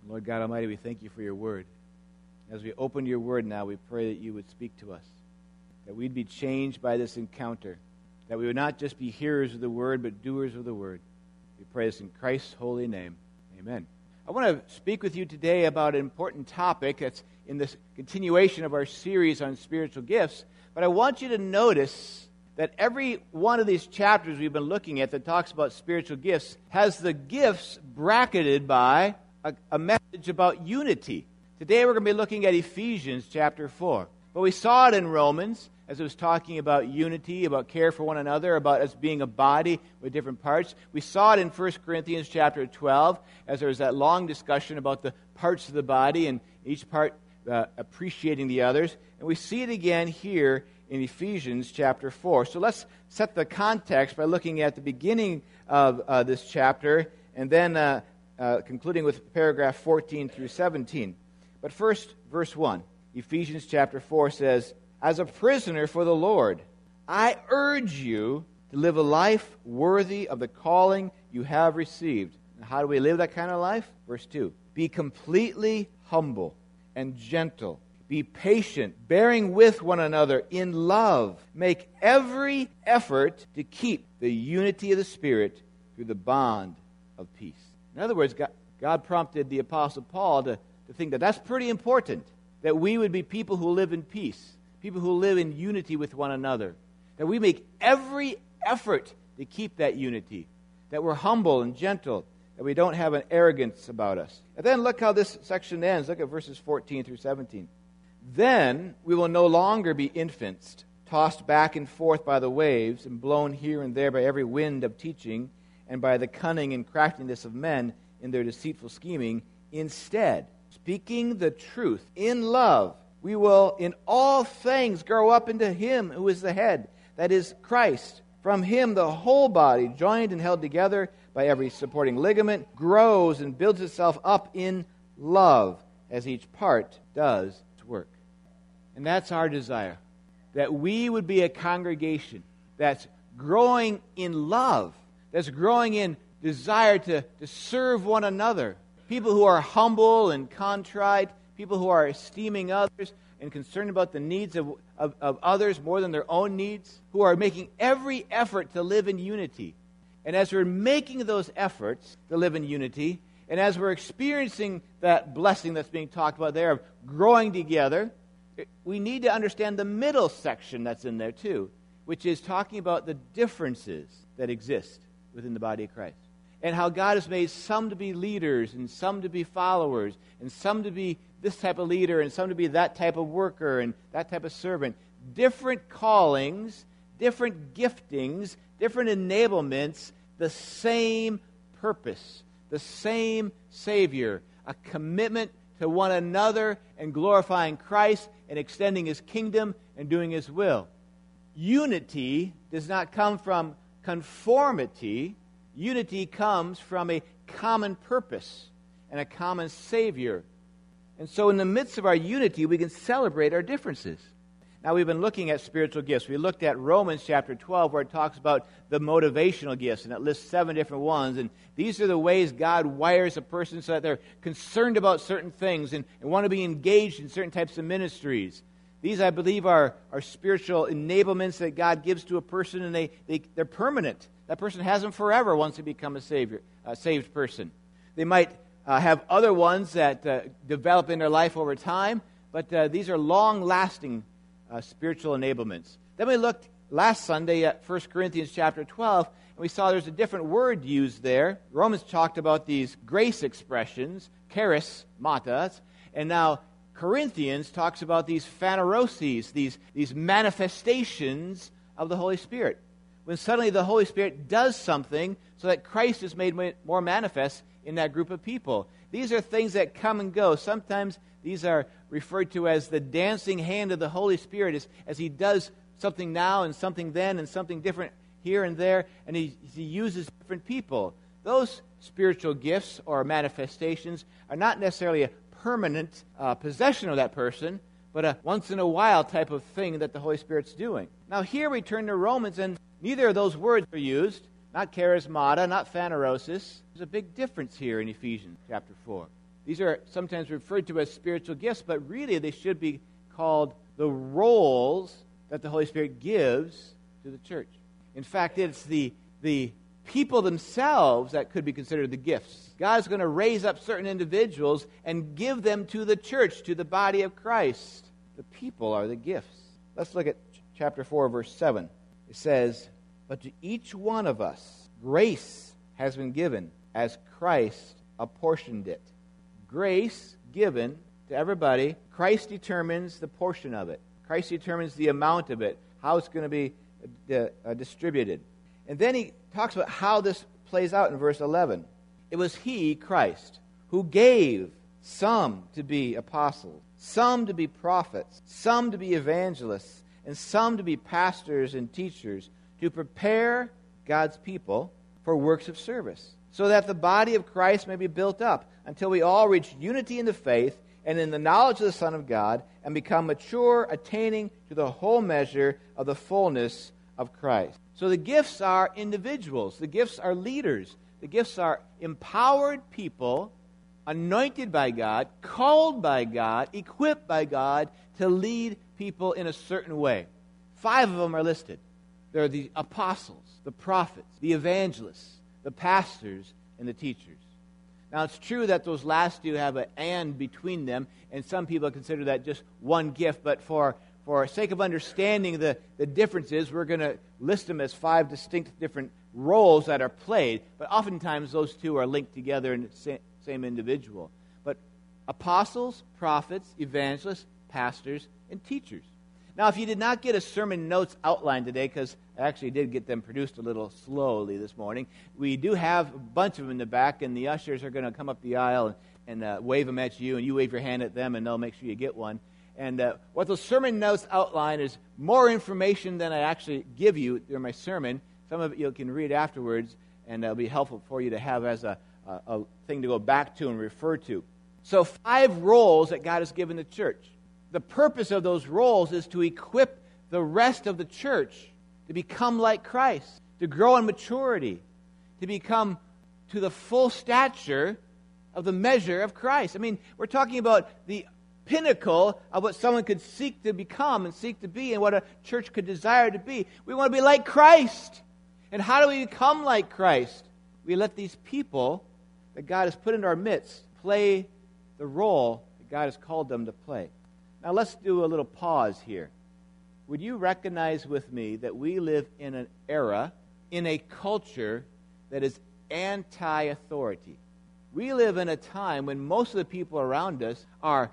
Lord God Almighty, we thank you for your word. As we open your word now, we pray that you would speak to us, that we'd be changed by this encounter, that we would not just be hearers of the word, but doers of the word. We pray this in Christ's holy name. Amen. I want to speak with you today about an important topic that's in this continuation of our series on spiritual gifts, but I want you to notice that every one of these chapters we've been looking at that talks about spiritual gifts has the gifts bracketed by a message about unity. Today we're going to be looking at Ephesians chapter 4. But we saw it in Romans as it was talking about unity, about care for one another, about us being a body with different parts. We saw it in 1 Corinthians chapter 12 as there was that long discussion about the parts of the body and each part appreciating the others. And we see it again here in Ephesians chapter 4. So let's set the context by looking at the beginning of this chapter and then concluding with paragraph 14 through 17. But first, verse 1. Ephesians chapter 4 says, "As a prisoner for the Lord, I urge you to live a life worthy of the calling you have received." Now, how do we live that kind of life? Verse 2. "Be completely humble and gentle. Be patient, bearing with one another in love. Make every effort to keep the unity of the Spirit through the bond of peace." In other words, God prompted the Apostle Paul to think that that's pretty important, that we would be people who live in peace, people who live in unity with one another, that we make every effort to keep that unity, that we're humble and gentle, that we don't have an arrogance about us. And then look how this section ends. Look at verses 14 through 17. "Then we will no longer be infants, tossed back and forth by the waves and blown here and there by every wind of teaching and by the cunning and craftiness of men in their deceitful scheming. Instead, speaking the truth in love, we will in all things grow up into Him who is the head, that is Christ. From Him the whole body, joined and held together by every supporting ligament, grows and builds itself up in love as each part does its work." And that's our desire, that we would be a congregation that's growing in love, that's growing in desire to serve one another. People who are humble and contrite, people who are esteeming others and concerned about the needs of others more than their own needs, who are making every effort to live in unity. And as we're making those efforts to live in unity, and as we're experiencing that blessing that's being talked about there of growing together, we need to understand the middle section that's in there too, which is talking about the differences that exist within the body of Christ, and how God has made some to be leaders and some to be followers and some to be this type of leader and some to be that type of worker and that type of servant. Different callings, different giftings, different enablements, the same purpose, the same Savior, a commitment to one another and glorifying Christ and extending His kingdom and doing His will. Unity does not come from conformity. Unity comes from a common purpose and a common Savior. And so in the midst of our unity, we can celebrate our differences. Now, we've been looking at spiritual gifts. We looked at Romans chapter 12, where it talks about the motivational gifts, and it lists 7 different ones. And these are the ways God wires a person so that they're concerned about certain things and want to be engaged in certain types of ministries. These, I believe, are spiritual enablements that God gives to a person, and they're permanent. That person has them forever once they become a saved person. They might have other ones that develop in their life over time, but these are long-lasting spiritual enablements. Then we looked last Sunday at 1 Corinthians chapter 12, and we saw there's a different word used there. Romans talked about these grace expressions, charismatas, and now Corinthians talks about these phaneroses, these manifestations of the Holy Spirit. When suddenly the Holy Spirit does something so that Christ is made more manifest in that group of people. These are things that come and go. Sometimes these are referred to as the dancing hand of the Holy Spirit as He does something now and something then and something different here and there, and He uses different people. Those spiritual gifts or manifestations are not necessarily a permanent possession of that person, but a once-in-a-while type of thing that the Holy Spirit's doing. Now here we turn to Romans, and neither of those words are used, not charismata, not phanerosis. There's a big difference here in Ephesians chapter 4. These are sometimes referred to as spiritual gifts, but really they should be called the roles that the Holy Spirit gives to the church. In fact, it's the people themselves that could be considered the gifts. God's going to raise up certain individuals and give them to the church, to the body of Christ. The people are the gifts. Let's look at chapter 4, verse 7. It says, "But to each one of us grace has been given as Christ apportioned it." Grace given to everybody. Christ determines the portion of it. Christ determines the amount of it, how it's going to be distributed. And then he talks about how this plays out in verse 11. "It was he, Christ, who gave some to be apostles, some to be prophets, some to be evangelists, and some to be pastors and teachers, to prepare God's people for works of service, so that the body of Christ may be built up until we all reach unity in the faith and in the knowledge of the Son of God, and become mature, attaining to the whole measure of the fullness of Christ." So the gifts are individuals. The gifts are leaders. The gifts are empowered people, anointed by God, called by God, equipped by God to lead people in a certain way. 5 of them are listed. There are the apostles, the prophets, the evangelists, the pastors, and the teachers. Now, it's true that those last 2 have an "and" between them, and some people consider that just one gift, but for sake of understanding the differences, we're going to list them as 5 distinct different roles that are played, but oftentimes those 2 are linked together in the same individual. But apostles, prophets, evangelists, pastors, and teachers. Now, if you did not get a sermon notes outline today, because I actually did get them produced a little slowly this morning, we do have a bunch of them in the back, and the ushers are going to come up the aisle and wave them at you, and you wave your hand at them, and they'll make sure you get one. And what the sermon notes outline is more information than I actually give you during my sermon. Some of it you can read afterwards, and it'll be helpful for you to have as a thing to go back to and refer to. So 5 roles that God has given the church. The purpose of those roles is to equip the rest of the church to become like Christ, to grow in maturity, to become to the full stature of the measure of Christ. I mean, we're talking about the pinnacle of what someone could seek to become and seek to be, and what a church could desire to be. We want to be like Christ. And how do we become like Christ? We let these people that God has put into our midst play the role that God has called them to play. Now let's do a little pause here. Would you recognize with me that we live in an era, in a culture that is anti-authority? We live in a time when most of the people around us are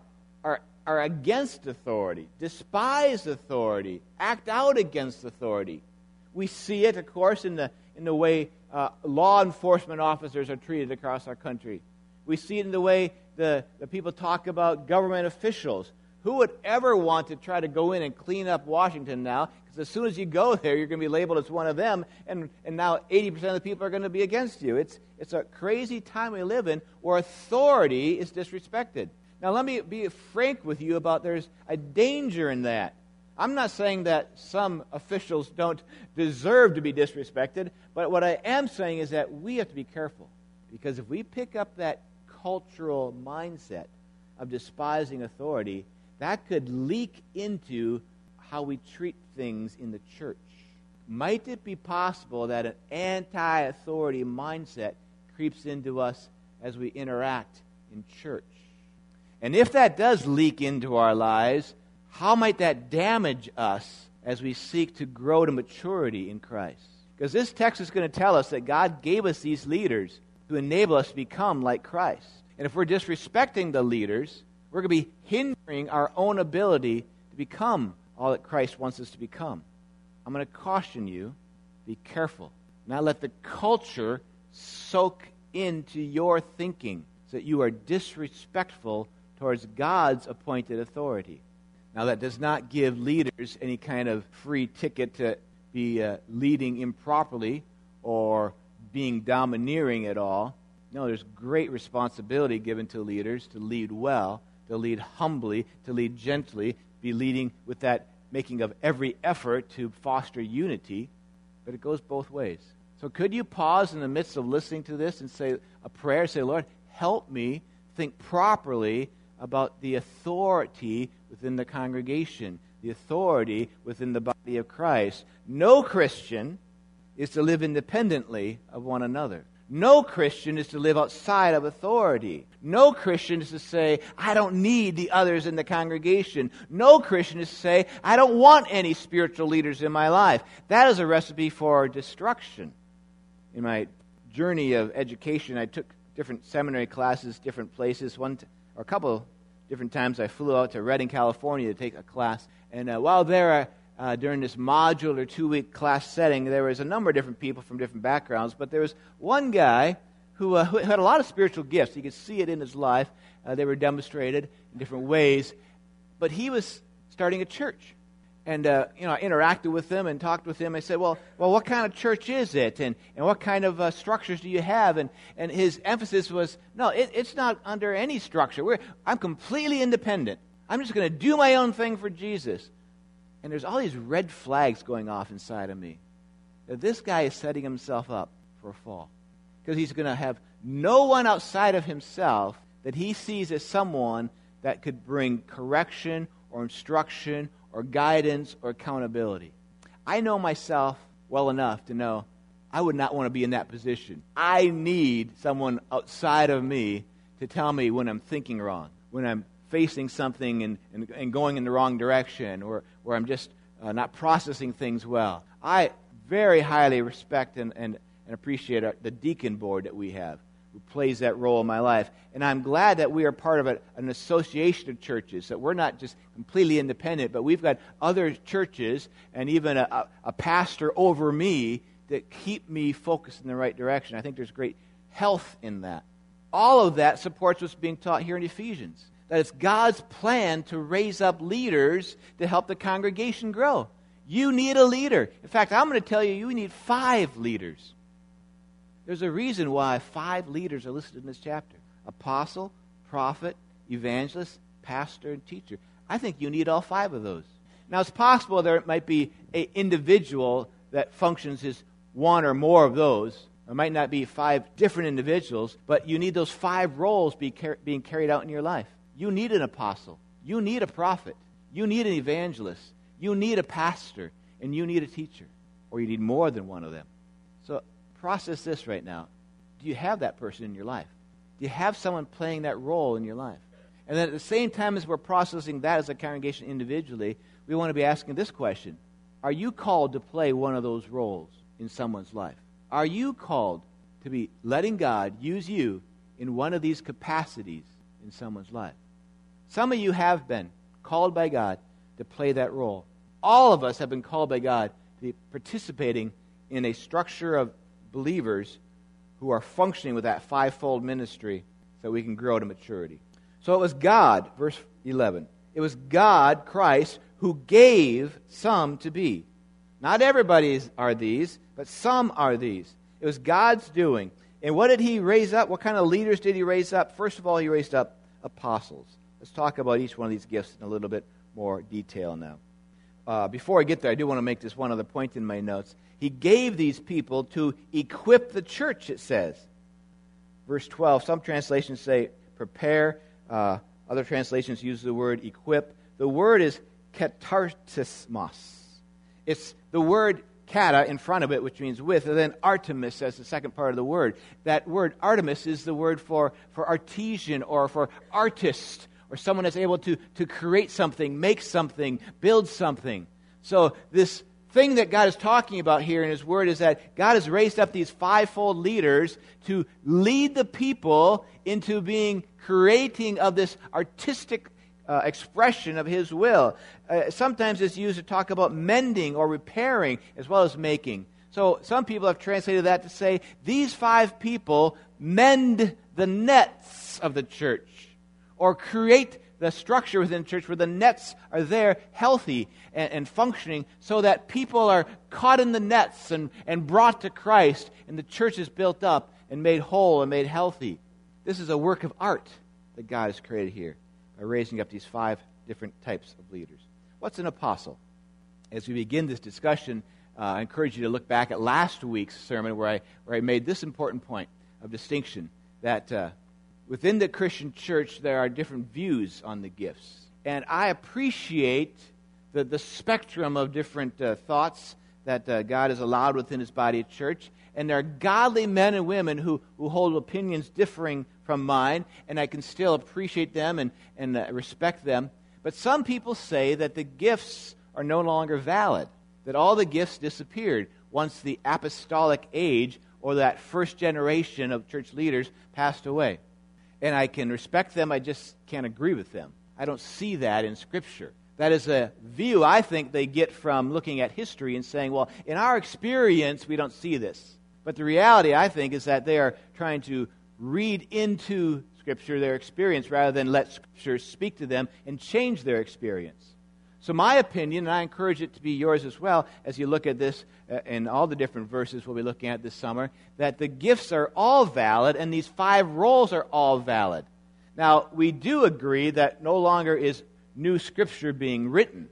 against authority, despise authority, act out against authority. We see it, of course, in the way law enforcement officers are treated across our country. We see it in the way the people talk about government officials. Who would ever want to try to go in and clean up Washington now? Because as soon as you go there, you're going to be labeled as one of them, and now 80% of the people are going to be against you. It's a crazy time we live in where authority is disrespected. Now, let me be frank with you about there's a danger in that. I'm not saying that some officials don't deserve to be disrespected, but what I am saying is that we have to be careful. Because if we pick up that cultural mindset of despising authority, that could leak into how we treat things in the church. Might it be possible that an anti-authority mindset creeps into us as we interact in church? And if that does leak into our lives, how might that damage us as we seek to grow to maturity in Christ? Because this text is going to tell us that God gave us these leaders to enable us to become like Christ. And if we're disrespecting the leaders, we're going to be hindering our own ability to become all that Christ wants us to become. I'm going to caution you, be careful. Not let the culture soak into your thinking so that you are disrespectful towards God's appointed authority. Now, that does not give leaders any kind of free ticket to be leading improperly or being domineering at all. No, there's great responsibility given to leaders to lead well, to lead humbly, to lead gently, be leading with that making of every effort to foster unity, but it goes both ways. So could you pause in the midst of listening to this and say a prayer, say, Lord, help me think properly about the authority within the congregation, the authority within the body of Christ. No Christian is to live independently of one another. No Christian is to live outside of authority. No Christian is to say, I don't need the others in the congregation. No Christian is to say, I don't want any spiritual leaders in my life. That is a recipe for destruction. In my journey of education, I took different seminary classes, different places. Or a couple different times I flew out to Redding, California to take a class. And while there, during this modular 2-week class setting, there was a number of different people from different backgrounds, but there was one guy who had a lot of spiritual gifts. You could see it in his life. They were demonstrated in different ways. But he was starting a church. And I interacted with him and talked with him. I said, well, what kind of church is it? And what kind of structures do you have? And his emphasis was, no, it's not under any structure. I'm completely independent. I'm just going to do my own thing for Jesus. And there's all these red flags going off inside of me. That this guy is setting himself up for a fall. Because he's going to have no one outside of himself that he sees as someone that could bring correction or instruction or guidance or accountability. I know myself well enough to know I would not want to be in that position. I need someone outside of me to tell me when I'm thinking wrong, when I'm facing something and going in the wrong direction, or where I'm just not processing things well. I very highly respect and appreciate the deacon board that we have, who plays that role in my life. And I'm glad that we are part of an association of churches, that we're not just completely independent, but we've got other churches and even a pastor over me that keep me focused in the right direction. I think there's great health in that. All of that supports what's being taught here in Ephesians, that it's God's plan to raise up leaders to help the congregation grow. You need a leader. In fact, I'm going to tell you, you need 5 leaders. There's a reason why 5 leaders are listed in this chapter. Apostle, prophet, evangelist, pastor, and teacher. I think you need all 5 of those. Now, it's possible there might be an individual that functions as one or more of those. There might not be 5 different individuals, but you need those 5 roles being carried out in your life. You need an apostle. You need a prophet. You need an evangelist. You need a pastor. And you need a teacher. Or you need more than one of them. So process this right now. Do you have that person in your life? Do you have someone playing that role in your life? And then at the same time as we're processing that as a congregation individually, we want to be asking this question. Are you called to play one of those roles in someone's life? Are you called to be letting God use you in one of these capacities in someone's life? Some of you have been called by God to play that role. All of us have been called by God to be participating in a structure of believers who are functioning with that 5-fold ministry so we can grow to maturity. So it was God, verse 11, it was God, Christ, who gave some to be. Not everybody are these, but some are these. It was God's doing. And what did he raise up? What kind of leaders did he raise up? First of all, he raised up apostles. Let's talk about each one of these gifts in a little bit more detail now. Before I get there, I do want to make this one other point in my notes. He gave these people to equip the church, it says. Verse 12, some translations say prepare. Other translations use the word equip. The word is katartismos. It's the word kata in front of it, which means with, and then Artemis as the second part of the word. That word Artemis is the word for artesian or for artist, or someone that's able to create something, make something, build something. So this thing that God is talking about here in His Word is that God has raised up these 5-fold leaders to lead the people into being creating of this artistic expression of His will. Sometimes it's used to talk about mending or repairing as well as making. So some people have translated that to say, these 5 people mend the nets of the church, or create the structure within the church where the nets are there healthy and functioning so that people are caught in the nets and brought to Christ, and the church is built up and made whole and made healthy. This is a work of art that God has created here by raising up these 5 different types of leaders. What's an apostle? As we begin this discussion, I encourage you to look back at last week's sermon where I made this important point of distinction, that within the Christian church, there are different views on the gifts. And I appreciate the spectrum of different thoughts that God has allowed within His body of church. And there are godly men and women who hold opinions differing from mine, and I can still appreciate them and respect them. But some people say that the gifts are no longer valid, that all the gifts disappeared once the apostolic age or that first generation of church leaders passed away. And I can respect them, I just can't agree with them. I don't see that in Scripture. That is a view I think they get from looking at history and saying, well, in our experience, we don't see this. But the reality, I think, is that they are trying to read into Scripture their experience rather than let Scripture speak to them and change their experience. So my opinion, and I encourage it to be yours as well, as you look at this in all the different verses we'll be looking at this summer, that the gifts are all valid and these 5 roles are all valid. Now, we do agree that no longer is new Scripture being written,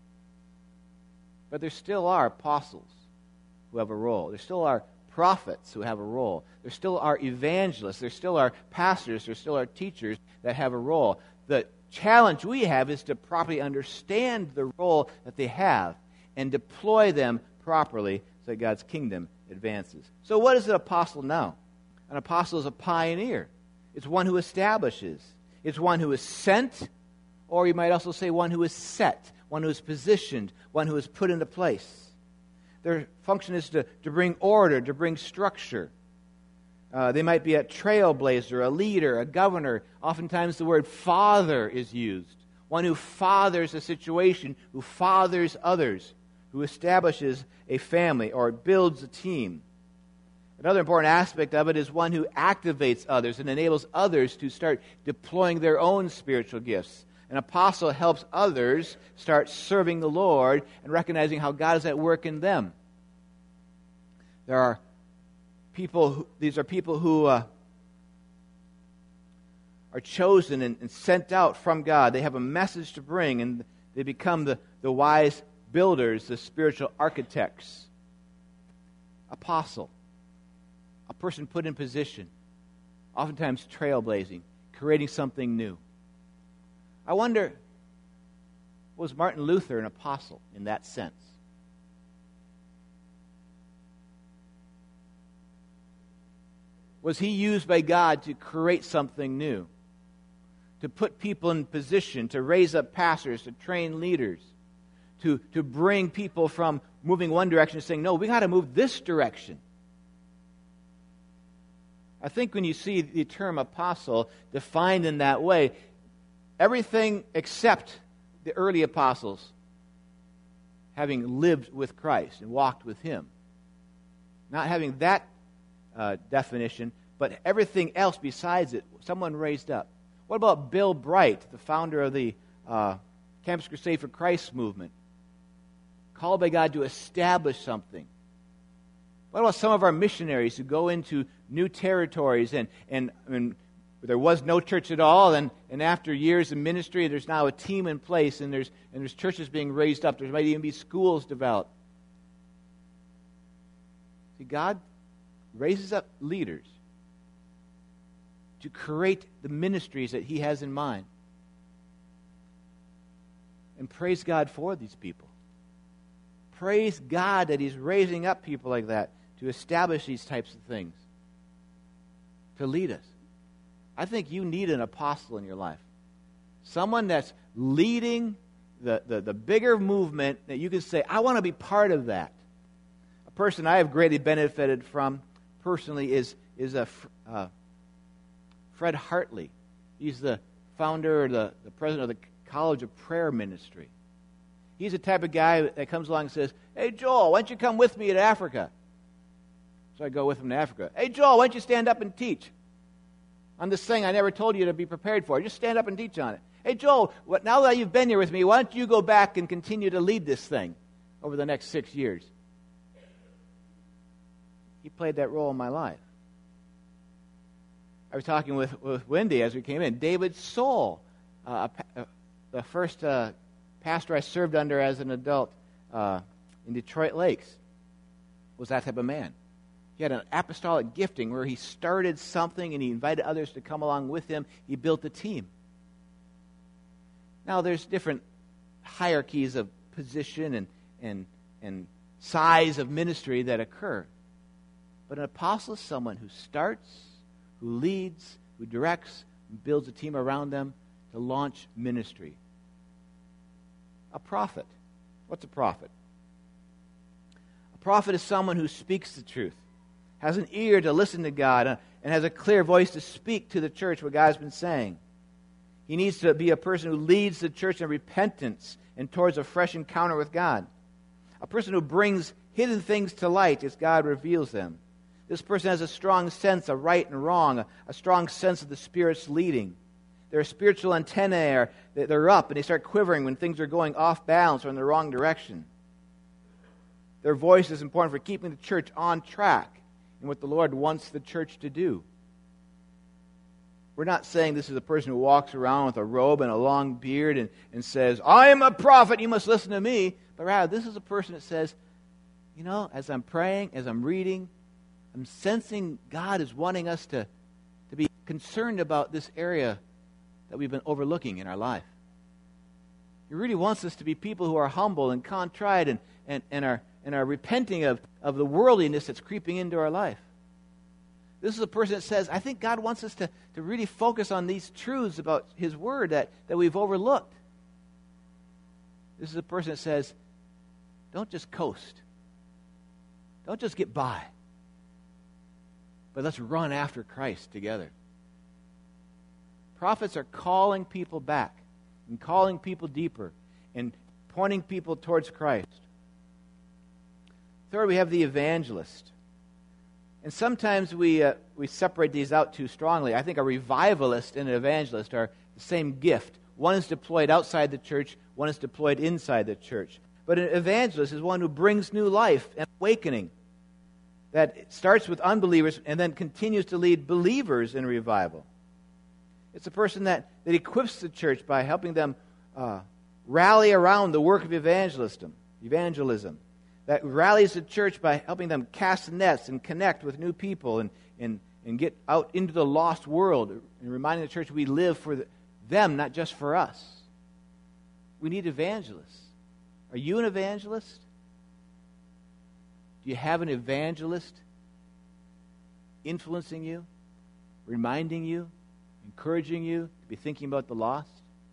but there still are apostles who have a role. There still are prophets who have a role. There still are evangelists. There still are pastors. There still are teachers that have a role. The challenge we have is to properly understand the role that they have and deploy them properly so that God's kingdom advances. So what is an apostle now? An apostle is a pioneer. It's one who establishes. It's one who is sent, or you might also say one who is set, one who is positioned, one who is put into place. Their function is to bring order, to bring structure. They might be a trailblazer, a leader, a governor. Oftentimes the word father is used. One who fathers a situation, who fathers others, who establishes a family or builds a team. Another important aspect of it is one who activates others and enables others to start deploying their own spiritual gifts. An apostle helps others start serving the Lord and recognizing how God is at work in them. There are people. These are people who are chosen and sent out from God. They have a message to bring, and they become the wise builders, the spiritual architects. Apostle, a person put in position, oftentimes trailblazing, creating something new. I wonder, was Martin Luther an apostle in that sense? Was he used by God to create something new? To put people in position, to raise up pastors, to train leaders, to bring people from moving one direction to saying, no, we got to move this direction. I think when you see the term apostle defined in that way, everything except the early apostles having lived with Christ and walked with Him. Not having that definition, but everything else besides it, someone raised up. What about Bill Bright, the founder of the Campus Crusade for Christ movement? Called by God to establish something. What about some of our missionaries who go into new territories and there was no church at all, and after years of ministry, there's now a team in place, and there's churches being raised up. There might even be schools developed. See, God raises up leaders to create the ministries that He has in mind. And praise God for these people. Praise God that He's raising up people like that to establish these types of things, to lead us. I think you need an apostle in your life. Someone that's leading the bigger movement that you can say, I want to be part of that. A person I have greatly benefited from personally is Fred Hartley. He's the founder or the president of the College of Prayer Ministry. He's the type of guy that comes along and says, hey, Joel, why don't you come with me to Africa? So I go with him to Africa. Hey, Joel, why don't you stand up and teach on this thing I never told you to be prepared for? Just stand up and teach on it. Hey, Joel, now that you've been here with me, why don't you go back and continue to lead this thing over the next 6 years? He played that role in my life. I was talking with Wendy as we came in. David Soul, the first pastor I served under as an adult in Detroit Lakes, was that type of man. He had an apostolic gifting where he started something and he invited others to come along with him. He built a team. Now, there's different hierarchies of position and size of ministry that occur. But an apostle is someone who starts, who leads, who directs, and builds a team around them to launch ministry. A prophet. What's a prophet? A prophet is someone who speaks the truth, has an ear to listen to God, and has a clear voice to speak to the church what God's been saying. He needs to be a person who leads the church in repentance and towards a fresh encounter with God. A person who brings hidden things to light as God reveals them. This person has a strong sense of right and wrong, a strong sense of the Spirit's leading. Their spiritual antennae they're up and they start quivering when things are going off balance or in the wrong direction. Their voice is important for keeping the church on track in what the Lord wants the church to do. We're not saying this is a person who walks around with a robe and a long beard and says, I am a prophet, you must listen to me. But rather, this is a person that says, as I'm praying, as I'm reading, I'm sensing God is wanting us to be concerned about this area that we've been overlooking in our life. He really wants us to be people who are humble and contrite and are repenting of the worldliness that's creeping into our life. This is a person that says, I think God wants us to really focus on these truths about His Word that we've overlooked. This is a person that says, don't just coast. Don't just get by. But let's run after Christ together. Prophets are calling people back and calling people deeper and pointing people towards Christ. Third, we have the evangelist. And sometimes we separate these out too strongly. I think a revivalist and an evangelist are the same gift. One is deployed outside the church, one is deployed inside the church. But an evangelist is one who brings new life and awakening that starts with unbelievers and then continues to lead believers in revival. It's a person that equips the church by helping them rally around the work of evangelism, that rallies the church by helping them cast nets and connect with new people and get out into the lost world and reminding the church we live for them, not just for us. We need evangelists. Are you an evangelist? Do you have an evangelist influencing you, reminding you, encouraging you to be thinking about the lost?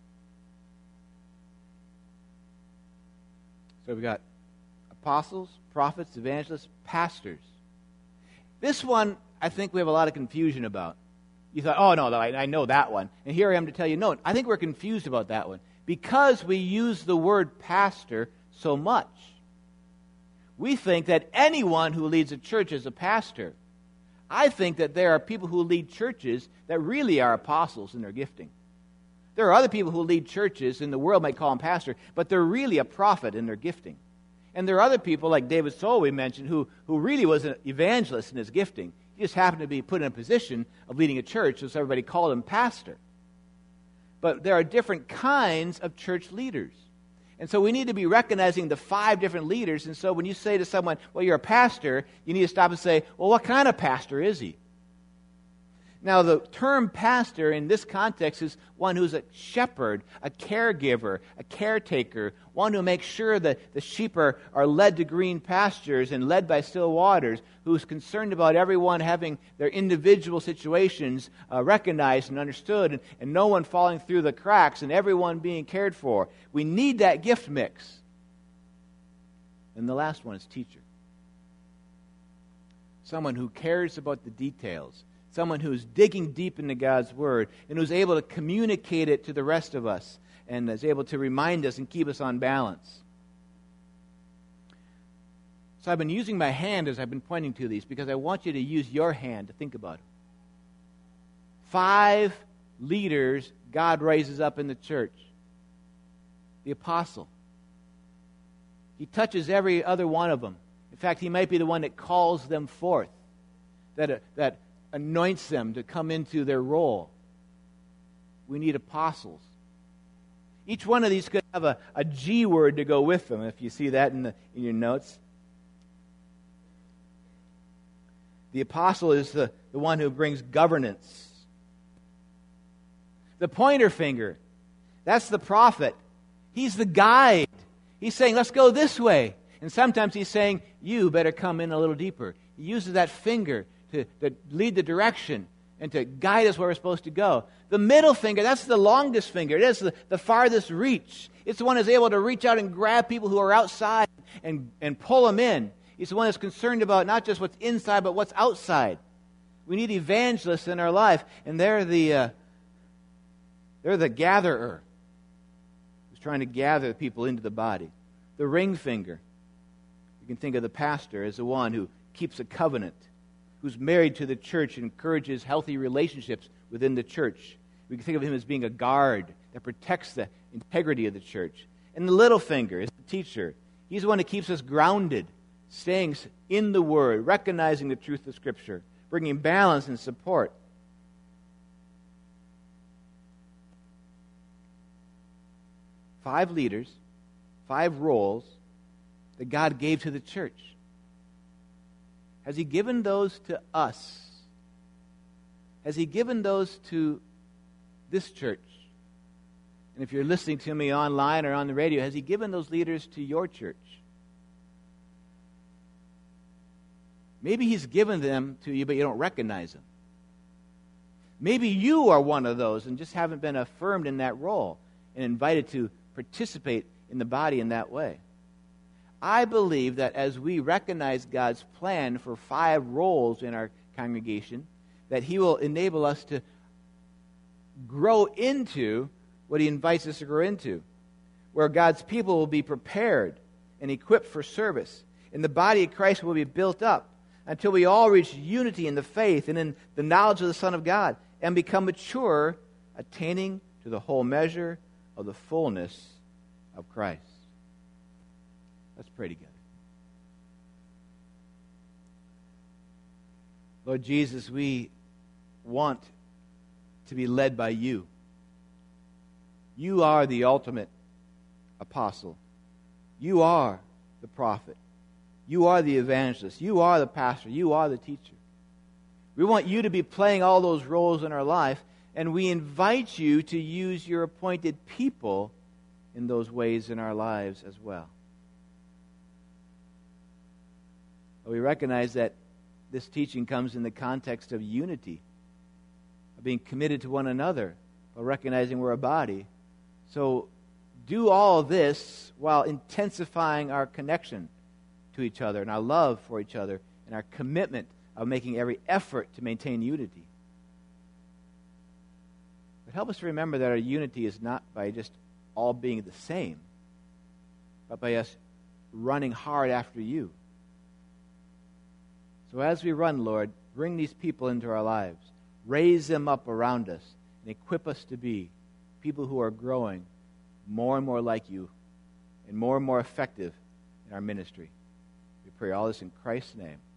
So we've got apostles, prophets, evangelists, pastors. This one, I think we have a lot of confusion about. You thought, oh, no, I know that one. And here I am to tell you, no, I think we're confused about that one. Because we use the word pastor so much. We think that anyone who leads a church is a pastor. I think that there are people who lead churches that really are apostles in their gifting. There are other people who lead churches, and the world might call them pastor, but they're really a prophet in their gifting. And there are other people, like David Soul we mentioned, who really was an evangelist in his gifting. He just happened to be put in a position of leading a church, so everybody called him pastor. But there are different kinds of church leaders. And so we need to be recognizing the 5 different leaders. And so when you say to someone, well, you're a pastor, you need to stop and say, well, what kind of pastor is he? Now, the term pastor in this context is one who's a shepherd, a caregiver, a caretaker, one who makes sure that the sheep are led to green pastures and led by still waters, who's concerned about everyone having their individual situations recognized and understood, and no one falling through the cracks and everyone being cared for. We need that gift mix. And the last one is teacher. Someone who cares about the details. Someone who's digging deep into God's Word and who's able to communicate it to the rest of us and is able to remind us and keep us on balance. So I've been using my hand as I've been pointing to these because I want you to use your hand to think about it. 5 leaders God raises up in the church. The apostle. He touches every other one of them. In fact, he might be the one that calls them forth, that anoints them to come into their role. We need apostles. Each one of these could have a G word to go with them, if you see that in your notes. The apostle is the one who brings governance. The pointer finger, that's the prophet. He's the guide. He's saying, let's go this way. And sometimes he's saying, you better come in a little deeper. He uses that finger to lead the direction and to guide us where we're supposed to go. The middle finger, that's the longest finger. It is the farthest reach. It's the one that's able to reach out and grab people who are outside and pull them in. He's the one that's concerned about not just what's inside, but what's outside. We need evangelists in our life, and they're the gatherer who's trying to gather people into the body. The ring finger, you can think of the pastor as the one who keeps a covenant, who's married to the church and encourages healthy relationships within the church. We can think of him as being a guard that protects the integrity of the church. And the little finger is the teacher. He's the one that keeps us grounded, staying in the Word, recognizing the truth of Scripture, bringing balance and support. Five leaders, five roles that God gave to the church. Has He given those to us? Has He given those to this church? And if you're listening to me online or on the radio, has He given those leaders to your church? Maybe He's given them to you, but you don't recognize them. Maybe you are one of those and just haven't been affirmed in that role and invited to participate in the body in that way. I believe that as we recognize God's plan for five roles in our congregation, that He will enable us to grow into what He invites us to grow into, where God's people will be prepared and equipped for service, and the body of Christ will be built up until we all reach unity in the faith and in the knowledge of the Son of God and become mature, attaining to the whole measure of the fullness of Christ. Let's pray together. Lord Jesus, we want to be led by You. You are the ultimate apostle. You are the prophet. You are the evangelist. You are the pastor. You are the teacher. We want You to be playing all those roles in our life, and we invite You to use Your appointed people in those ways in our lives as well. We recognize that this teaching comes in the context of unity, of being committed to one another, of recognizing we're a body. So do all this while intensifying our connection to each other and our love for each other and our commitment of making every effort to maintain unity. But help us to remember that our unity is not by just all being the same, but by us running hard after You. So as we run, Lord, bring these people into our lives. Raise them up around us and equip us to be people who are growing more and more like You and more effective in our ministry. We pray all this in Christ's name.